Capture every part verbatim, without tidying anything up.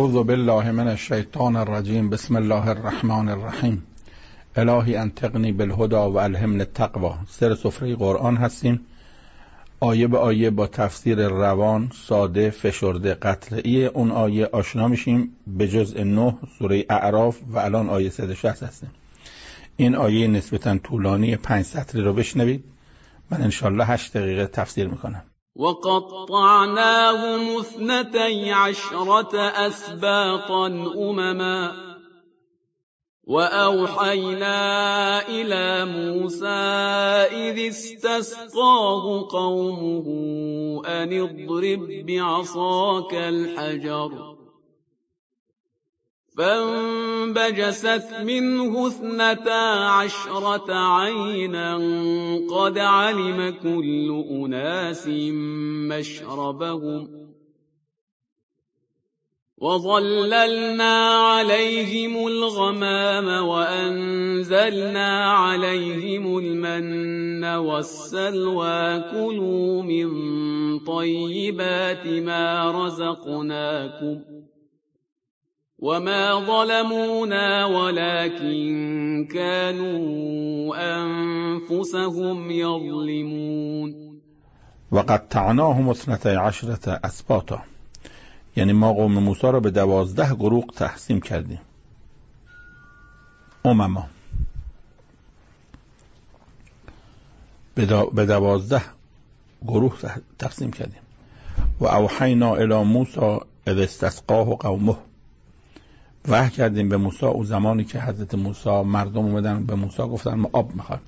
اعوذ بالله من الشیطان الرجیم. بسم الله الرحمن الرحیم. الهی انطقنی بالهدى و الهمنی التقوی. سر سفره قرآن هستیم. آیه به آیه با تفسیر روان، ساده، فشرده، قطعی اون آیه آشنا میشیم به جزء نه سوره اعراف و الان آیه صد و شصت هستیم. این آیه نسبتاً طولانی پنج سطری رو بشنوید. من انشالله هشت دقیقه تفسیر میکنم. وقطعناهم اثنتي عشرة أسباطا أمما وأوحينا إلى موسى إذ استسقاه قومه أن اضرب بعصاك الحجر فانبجست منه اثنتا عشرة عينا قد علم كل أناس مشربهم وظللنا عليهم الغمام وأنزلنا عليهم المن والسلوى كلوا من طيبات ما رزقناكم وما ظلمونا ولكن كانوا أنفسهم يظلمون. وقطعناهم اثنتي عشرة اسباطا، یعنی ما قوم موسی را به دوازده گروه تقسیم کردیم. امما به دوازده گروه تقسیم کردیم. و اوحینا الی موسی اذ استسقاه قومه، وحی کردیم به موسی او زمانی که حضرت موسی مردم اومدن به موسی گفتن ما آب میخوایم.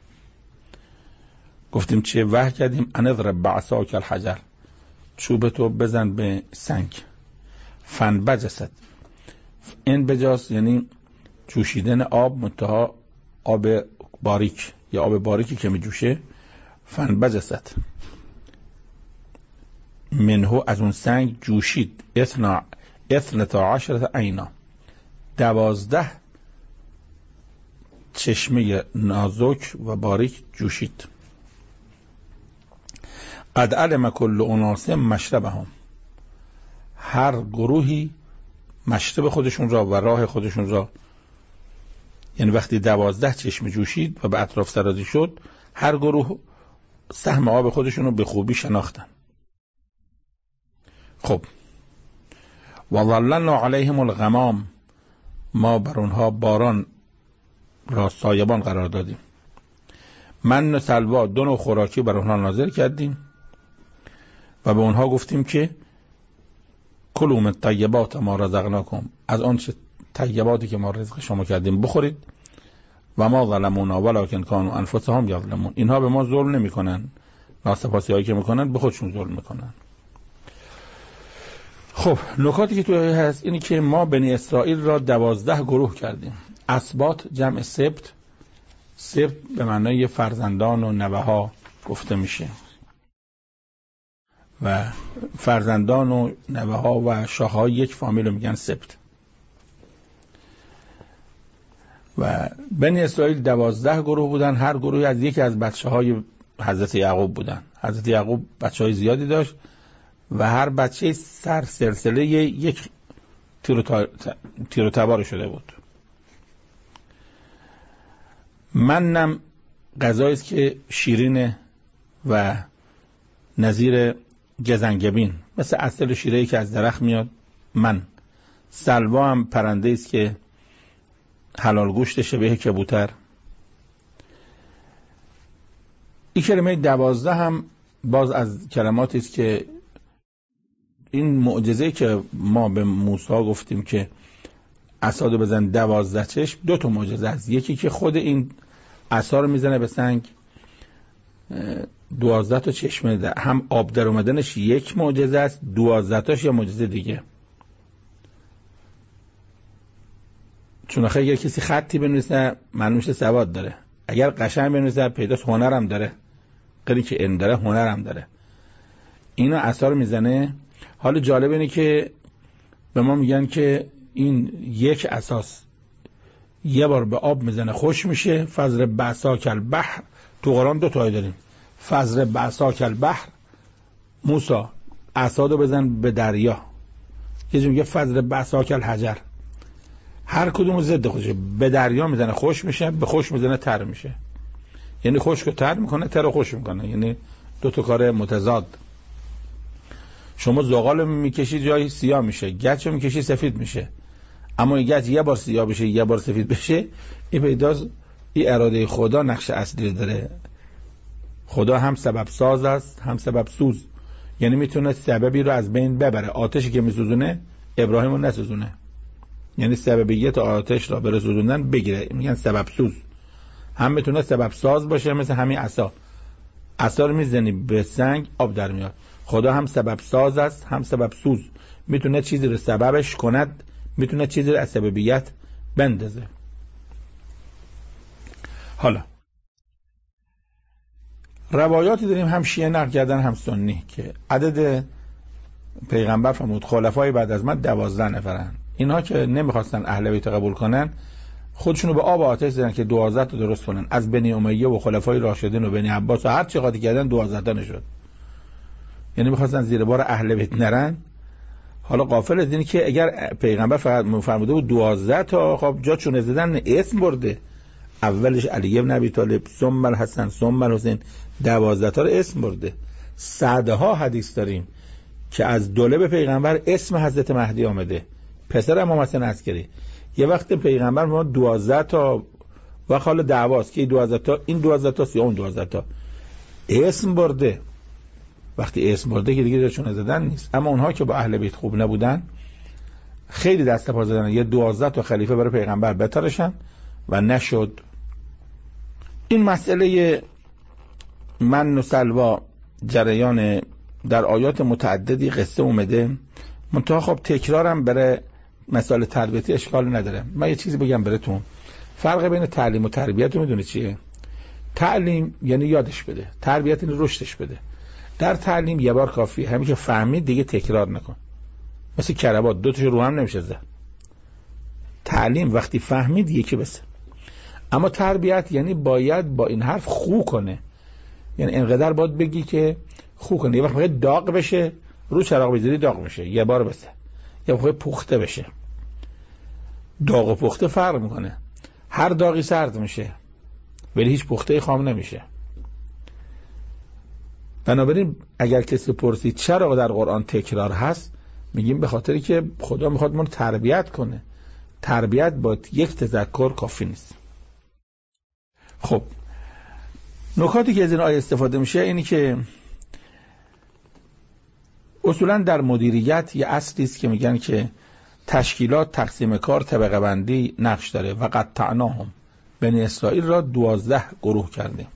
گفتیم چه؟ وحی کردیم ان اضرب بعصاک الحجر، چوب تو بزن به سنگ. فانبجست، این بجاست یعنی جوشیدن آب، منتها آب باریک یا آب باریکی که می جوشه. فانبجست منه، از اون سنگ جوشید. اثنا اثنتا عشرة عینا، دوازده چشمه نازک و باریک جوشید. قد علم كل اناس مشربهم، هر گروهی مشرب خودشون را و راه خودشون را، یعنی وقتی دوازده چشمه جوشید و به اطراف سرازی شد، هر گروه سهم آب خودشون رو به خوبی شناختن. خب و ظللنا علیهم الغمام، ما بر اونها باران را سایبان قرار دادیم. من و سلوا، دو نوع خوراکی بر اونها نازل کردیم و به اونها گفتیم که کلوا من طیبات ما رزقناکم، از آن چه طیباتی که ما رزق شما کردیم بخورید. و ما ظلمونا ولکن کانوا انفسهم یظلمون، اینها به ما ظلم نمیکنن، ناسپاسی هایی که میکنن به خودشون ظلم میکنن. خب نکاتی که توی هست اینی که ما بنی اسرائیل را دوازده گروه کردیم. اسباط جمع سبت، سبت به معنای فرزندان و نوه ها گفته میشه و فرزندان و نوه ها و شاه ها یک فامیل رو میگن سبت. و بنی اسرائیل دوازده گروه بودن، هر گروهی از یکی از بچه های حضرت یعقوب بودن. حضرت یعقوب بچه های زیادی داشت و هر بچه سر سلسله یک تیر و تبار شده بود. منم غذایی است که شیرینه و نظیر گزنگبین، مثل عسل و شیره‌ای که از درخت میاد. من سلوا هم پرنده است که حلال گوشت، شبیه کبوتر. این کلمه دوازده هم باز از کلماتی است که این معجزه که ما به موسی گفتیم که عصا رو بزن دوازده چشم، دو تا معجزه است. یکی که خود این عصا رو میزنه به سنگ، دوازده تا چشمه ده. هم آب در اومدنش یک معجزه است، دوازده تاش یا معجزه دیگه. چون آخه اگر کسی خطی بنویسه معلوم میشه سواد داره، اگر قشنگ بنویسه پیداست هنرم داره، غیری که علم داره هنرم داره. اینو عصا رو میزنه. حالا جالب اینه که به ما میگن که این یک اساس یه بار به آب میزنه خوش میشه. فضر بعصاک البحر، تو قرآن دو تا داریم. فضر بعصاک البحر، موسی عصا رو بزن به دریا، یه جور میگه فضرب بعصاک الحجر، هر کدوم ضد خودشه. به دریا میزنه خوش میشه، به خوش میزنه تر میشه. یعنی خشک و تر میکنه، تر و خوش میکنه، یعنی دو تا کار متضاد. شما زغال میکشی جای سیاه میشه، گچ میکشی سفید میشه. اما این گچ یه بار سیاه بشه یه بار سفید بشه، این پیداست این اراده خدا نقش اصلی داره. خدا هم سبب ساز است هم سبب سوز، یعنی میتونه سببی رو از بین ببره. آتشی که میسوزونه ابراهیم رو نسوزونه، یعنی سببیت آتش را بره سوزوندن بگیره، میگن سبب سوز. هم میتونه سبب ساز باشه، مثل همین عصا، عصا رو میزنی به سنگ آب در میاد. خدا هم سبب ساز است هم سبب سوز، میتونه چیزی رو سببش کند، میتونه چیزی رو از سببیت بندازه. حالا روایاتی داریم هم شیعه نقل کردن هم سنی که عدد پیغمبر فرمود خلفای بعد از من دوازده نفرن. اینها که نمیخواستن اهل بیت قبول کنن خودشونو به آب و آتش زدن که دوازده تا درست کنن. از بنی امیه و خلفای راشدین و بنی عباس و هر چی قاطی کردن دوازده تا نشد. یعنی میخواستن زیر بار اهل بیت نرن. حالا غافل از اینی که اگر پیغمبر فقط فرموده بود دوازده تا، خب جا چونه زدن اسم برده. اولش علی ابن ابی طالب، ثم الحسن، ثم الحسین، دوازده تا رو اسم برده. صدها حدیث داریم که از دولب پیغمبر اسم حضرت مهدی آمده، پسر امام حسن عسکری. یه وقت پیغمبر ما دوازده تا و حال دعواست که دوازده تا این دوازده تا سی اون دوازده تا اسم برده. وقتی اسم برده که دیگه جاشون زدن نیست. اما اونها که با اهل بیت خوب نبودن خیلی دست پا زدن یه دوازده تا خلیفه برای پیغمبر بتارشن و نشد. این مسئله من و سلوا جریان در آیات متعددی قصه اومده، منتها خب تکرارم برای مسائل تربیتی اشکال نداره. من یه چیزی بگم براتون. فرق بین تعلیم و تربیت رو میدونی چیه؟ تعلیم یعنی یادش بده، تربیت یعنی رشدش بده. در تعلیم یه بار کافیه، همین که فهمید دیگه تکرار نکن. مثل کربات دو تاشو رو هم نمیشه زد. تعلیم وقتی فهمید یکی بس. اما تربیت یعنی باید با این حرف خو کنه، یعنی انقدر باید بگی که خو کنه. یه وقت میگه داغ بشه، رو چراغ بذاری داغ میشه، یه بار بس. یه وقت پخته بشه. داغ و پخته فرق میکنه. هر داغی سرد میشه ولی هیچ پخته خام نمیشه. بنابراین اگر کسی پرسید چرا در قرآن تکرار هست، میگیم به خاطری که خدا میخواد ما رو تربیت کنه. تربیت با یک تذکر کافی نیست. خب نکاتی که از این آیه استفاده میشه اینی که اصولا در مدیریت یه اصلی است که میگن که تشکیلات تقسیم کار طبقه بندی نقش داره. و قطعناهم، بنی اسرائیل را دوازده گروه کردیم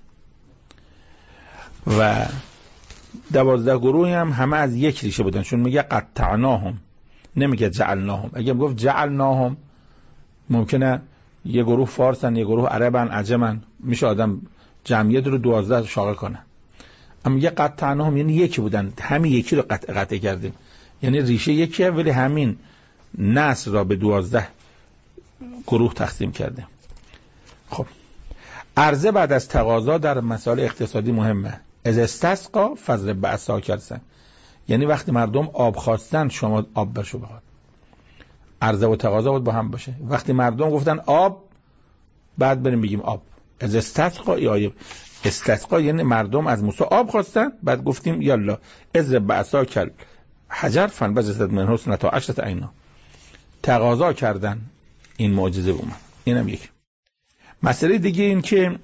و دوازده گروهی هم همه از یک ریشه بودن، چون میگه قطعناهم نمیگه جعلناهم. اگه میگفت جعلناهم ممکنه یه گروه فارسن یه گروه عربن عجمن، میشه آدم جمعیت رو دوازده شاغل کنه. اما میگه قطعناهم یعنی یکی بودن، همین یکی رو قطع قطع کردیم، یعنی ریشه یکیه ولی همین نسل را به دوازده گروه تقسیم کرده. خب عرضه بعد از تقاضا در مسائل اقتصادی مهمه. از استسقا فضرب بعصاک الحجر، یعنی وقتی مردم آب خواستن شما آب برشو بخواد. عرضه و تقاضا باید با هم باشه. وقتی مردم گفتن آب، بعد بریم بگیم آب. از استسقا یا استسقا یعنی مردم از موسی آب خواستن، بعد گفتیم یالا اضرب بعصاک الحجر فانبجست منه اثنتا عشرة عینا. تقاضا کردن، این معجزه اومد. اینم یک. مسئله دیگه این که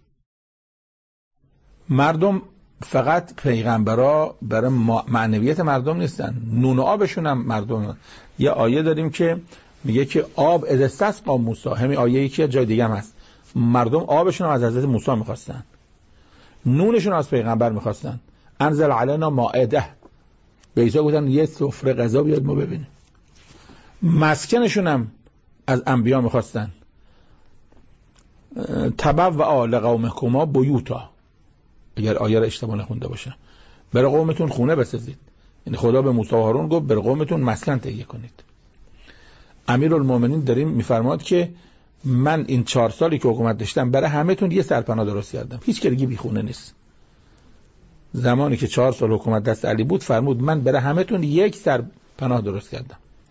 مردم فقط پیغمبرا برای معنویت مردم نیستن، نون و آبشون هم مردم. یه آیه داریم که میگه که آب از استسقا موسی، همین آیه‌ای که جای دیگه هم هست. مردم آبشون از حضرت موسی میخواستن، نونشون از پیغمبر میخواستن. انزل علینا مائده، به عیسی گفتن یه سفره غذا بیاد ما ببینیم. مسکنشون هم از انبیا میخواستن. تبوأ لقومکما بیوتا، اگر آیه را اشتباه نخونده باشه، برای قومتون خونه بسازید. یعنی خدا به موسی و هارون گفت برای قومتون مسکن تهیه کنید. امیرالمومنین داریم میفرماد که من این چهار سالی که حکومت داشتم برای همه‌تون یه سرپناه درست کردم، هیچ کی دیگه بی خونه نیست. زمانی که چهار سال حکومت دست علی بود فرمود من برای همه‌تون یک سرپناه درست کردم.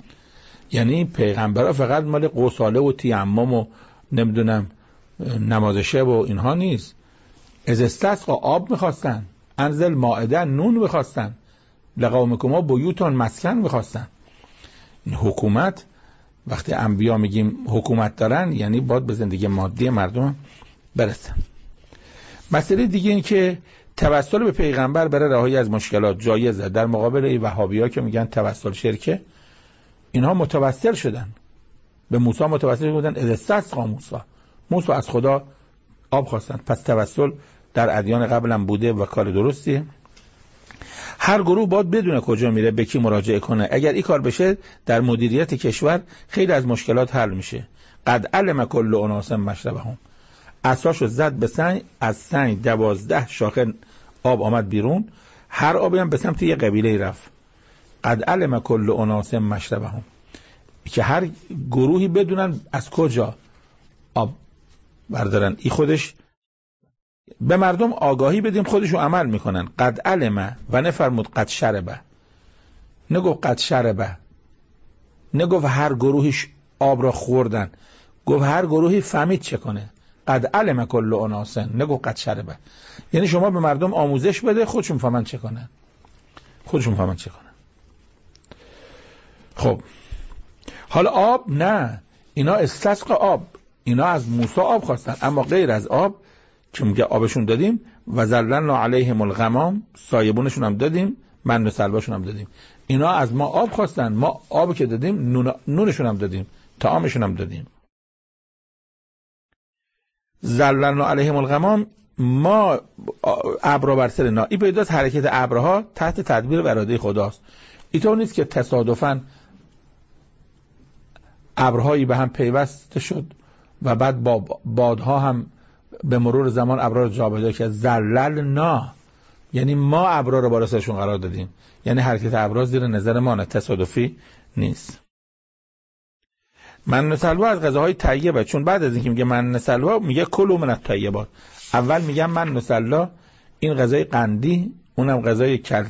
یعنی پیغمبرها فقط مال قوساله و تیمم و نمیدونم نماز شب و اینها نیست. از استسقا آب میخواستن، انزل مائده نون میخواستن، لقومکما بیوتون مسکن میخواستن. حکومت، وقتی انبیا میگیم حکومت دارن یعنی باید به زندگی مادی مردم برسن. مسئله دیگه این که توسل به پیغمبر برای رهایی از مشکلات جایزه. در مقابل این وهابی‌ها که میگن توسل شرکه، اینها متوسل شدن به موسی، متوسل بودن از استسقا موسی. موسی از خدا آب خواستن. پس توسل در ادیان قبلم بوده و کار درستیه. هر گروه باید بدونه کجا میره، به کی مراجعه کنه. اگر این کار بشه در مدیریت کشور خیلی از مشکلات حل میشه. قد علم کل اناس مشربهم. عصاشو زد به سنگ، از سنگ دوازده شاخه آب آمد بیرون، هر آبی هم به سمت یه قبیله رفت. قد علم کل اناس مشربهم، که هر گروهی بدونن از کجا آب بردارن. این خودش به مردم آگاهی بدیم، خودشو عمل میکنن. قد علم و نفرمود قد شربه، نگفت قد شربه، نگفت هر گروهیش آب را خوردن، گفت هر گروهی فهمید چه کنه. قد علم کل اناس، نگفت قد شربه. یعنی شما به مردم آموزش بده، خودشون فهمن چه کنن، خودشون فهمن چه کنن. خب حالا آب نه، اینا استسقا آب، اینا از موسی آب خواستن، اما غیر از آب که میگه آبشون دادیم و ظللنا علیهم الغمام، سایبونشون هم دادیم، من و سلواشون هم دادیم. اینا از ما آب خواستن، ما آب که دادیم نون... نونشون هم دادیم، طعامشون هم دادیم. ظللنا علیهم الغمام، ما ابرا بر سر اینا. این پیداست حرکت ابرها تحت تدبیر و اراده خداست. اینطور نیست که تصادفاً ابرهایی به هم پیوسته شد و بعد با بادها هم به مرور زمان ابرها رو جابجا کرد. ظللنا یعنی ما ابرها رو بالا سرشون قرار دادیم، یعنی حرکت ابرها زیر نظر ما، نه تصادفی نیست. من سلوا از غذاهای طیبه، چون بعد از اینکه میگه من سلوا میگه کلوا من الطیبات. اول میگم من سلا، این غذای قندی، اونم غذای کل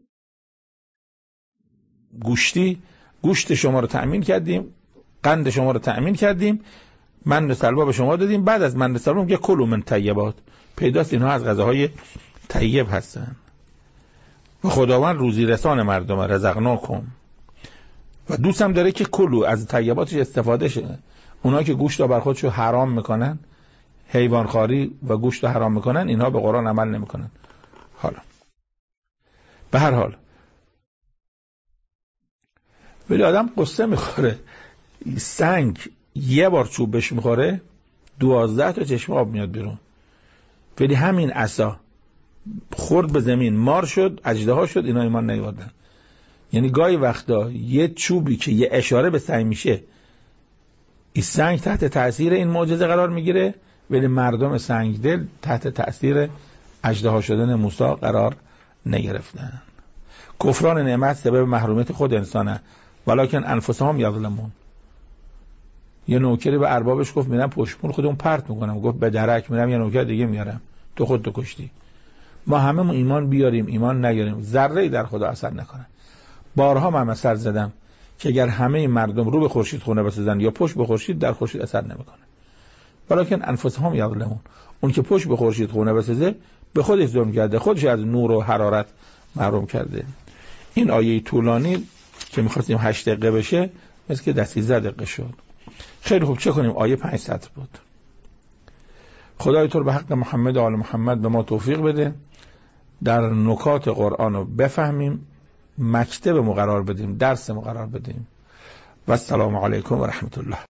گوشتی، گوشت شما رو تأمین کردیم، قند شما رو تأمین کردیم، من سلوا به شما دادیم. بعد از من سلوا میگه کلوا من طیبات. پیداست اینها از غذاهای طیب هستن و خداوند روزی رسان مردم، رزقناکم. و دوست هم داره که کلو از طیباتش استفاده شه. اونا که گوشت رو بر خودشو حرام میکنن، حیوانخواری و گوشت رو حرام میکنن، اینها به قرآن عمل نمیکنن. حالا به هر حال ولی آدم قصه میخوره، سنگ یه بار چوب بهش میخوره دوازده تا چشم آب میاد بیرون. ولی همین عصا خورد به زمین، مار شد، اژدها شد، اینا ایمان نیاوردن. یعنی گاهی وقتا یه چوبی که یه اشاره به سنگ میشه، این سنگ تحت تأثیر این معجزه قرار میگیره، ولی مردم سنگ دل تحت تأثیر اژدها شدن موسی قرار نگرفتن. کفران نعمت سبب محرومیت خود انسانه، ولکن انفسهم یظلمون. یه نوکری به اربابش گفت میرم پشتمون خودمون پرت میکنم، گفت به درک میرم یه نوکر دیگه میارم، تو خودتو کشتی. ما همه ایمان بیاریم ایمان نیاریم، ذره‌ای در خدا اثر نکنه. بارها من مثال زدم که اگر همه مردم رو به خورشید خونه بسازن یا پشت به خورشید، در خورشید اثر نمیکنه. ولکن انفسهم یظلمون. اون که پشت به خورشید خونه بسازه به خودش ظلم کرده، خودش از نور و حرارت محروم کرده. این آیه طولانی که می‌خواستیم هشت دقیقه بشه مثل که ده سیزده دقیقه شد. خیلی خوب، چه کنیم؟ آیه پنج سطر بود. خدای تو رو به حق محمد و آل محمد به ما توفیق بده در نکات قرآن رو بفهمیم، مکتب مقرار بدیم، درس مقرار بدیم. و السلام علیکم و رحمت الله.